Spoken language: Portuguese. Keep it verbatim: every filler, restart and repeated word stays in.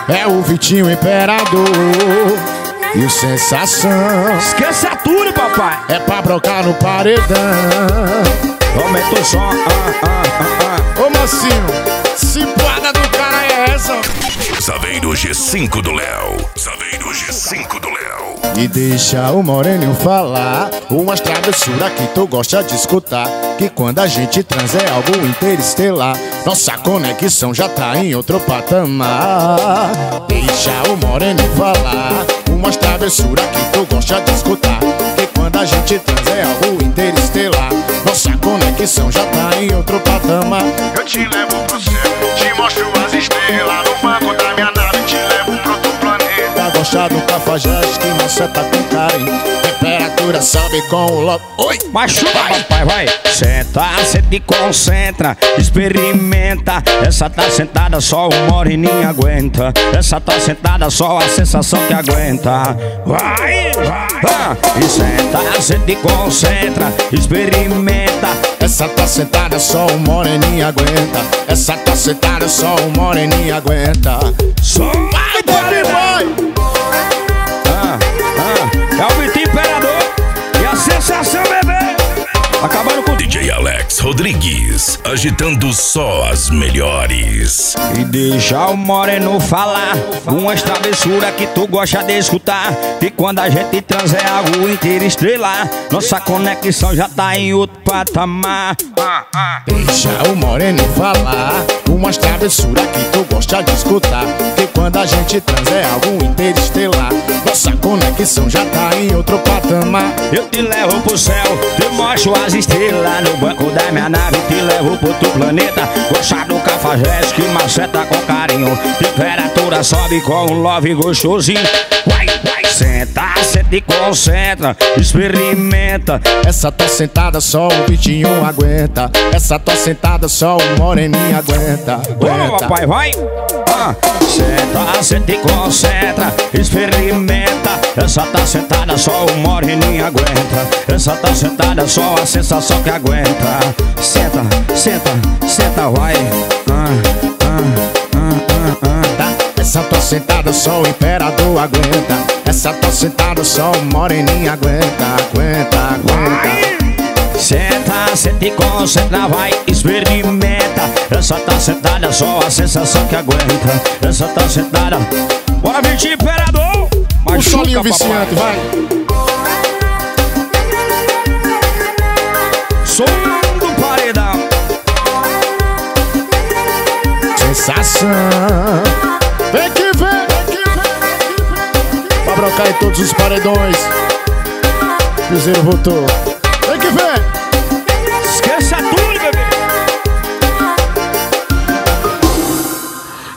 É o Vitinho Imperador e o Sensação. Esqueça tudo, papai. É pra brocar no paredão. Aumenta o som. Ah, ah, ah, ah. Ô Mocinho, cipuada do cara é essa? Saveiro G cinco do Léo. Saveiro G cinco do Léo. E deixa o Moreninho falar umas travessuras que tu gosta de escutar. Que quando a gente transa é algo interestelar. Nossa conexão já tá em outro patamar. Deixa o Moreninho falar umas travessuras que tu gosta de escutar. Que quando a gente transa é algo interestelar. Nossa conexão já tá em outro patamar. Eu te levo pro céu, te mostro as estrelas. No banco da minha nave te levo pro outro planeta. Gosta do cafajeste que não senta com carinho. Temperatura sobe com o logo. Oi! Machuca, papai, vai. Senta, senta e concentra. Experimenta. Essa tá sentada, só o moreninho aguenta. Essa tá sentada, só a sensação que aguenta. Vai, vai. Ah, e senta, senta e concentra. Experimenta. Essa tá sentada, só o moreninho aguenta. Essa tá sentada, só o moreninho aguenta. Só vai, baby, vai! Ah, ah, é o Vitinho Imperador e a Sensação, bebê. Acabando com D J Alex Rodrigues, agitando só as melhores. E deixa o moreno falar umas travessuras que tu gosta de escutar. Que quando a gente transa é algo interestelar. Nossa conexão já tá em outro patamar. ah, ah. Deixa o moreno falar umas travessuras que tu gosta de escutar. Que quando a gente transa é algo interestelar. Nossa conexão já tá em outro patamar. Eu te levo pro céu, te mostro as estrelas. No banco da minha nave te levo pro outro planeta. Gosta do cafajeste que maceta com carinho. Temperatura sobe com um love gostosinho. Vai, vai, senta, senta e concentra. Experimenta. Essa tá sentada, só o Vitinho aguenta. Essa tá sentada, só o moreninho aguenta. Vamos, papai, vai. Ah, senta, senta e concentra. Experimenta. Essa tá sentada, só o moreninho aguenta. Essa tá sentada, só a sensação que aguenta. Senta, senta, senta, vai. Ah, ah, ah, ah, ah. Tá. Essa tá sentada, só o imperador aguenta. Essa tá sentada, só o moreninho aguenta. Aguenta, aguenta. Senta, senta e concentra, vai, experimenta. Essa tá sentada, só a sensação que aguenta. Essa tá sentada. Bora, Vitinho Imperador. O solinho viciante, vai. Som do paredão. Sensação. Vem que vem, vem que vem. Pra brocar em todos os paredões. Cruzeiro voltou.